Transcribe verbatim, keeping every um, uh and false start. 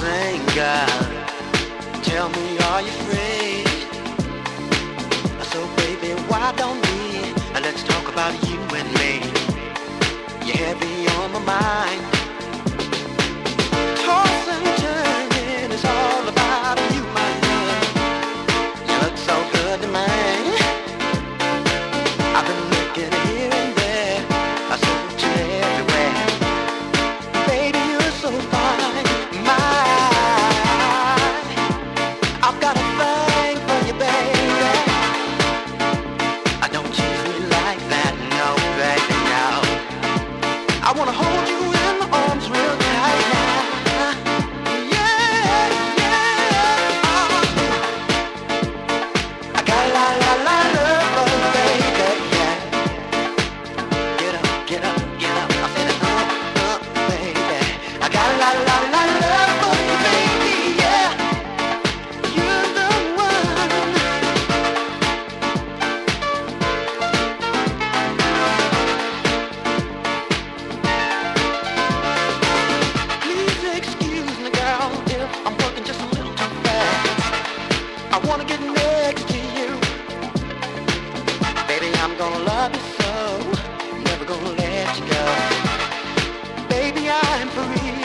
thing, girl. Tell me, are you free? So baby, why don't we let's talk about you and me? You're heavy on my mind. Toss and turning is all about you, my love. You look so good to me. I've been looking here and there, I search everywhere. Baby, you're so fine, my. I've got a thing for you, baby. I don't tease me like that, no, baby, no. I wanna hold you in my arms real tight now. Yeah, yeah. Oh. I got a lot, lot, lot of love for you, baby, yeah. Get up, get up, get up. I said it up, up, baby. I got a lot, lot, lot of love for you, baby, yeah. You're the one. Please excuse me, girl, if I'm working just a little too fast. I wanna get next to you. Baby, I'm gonna love you so, never gonna let you go. Baby, I'm free.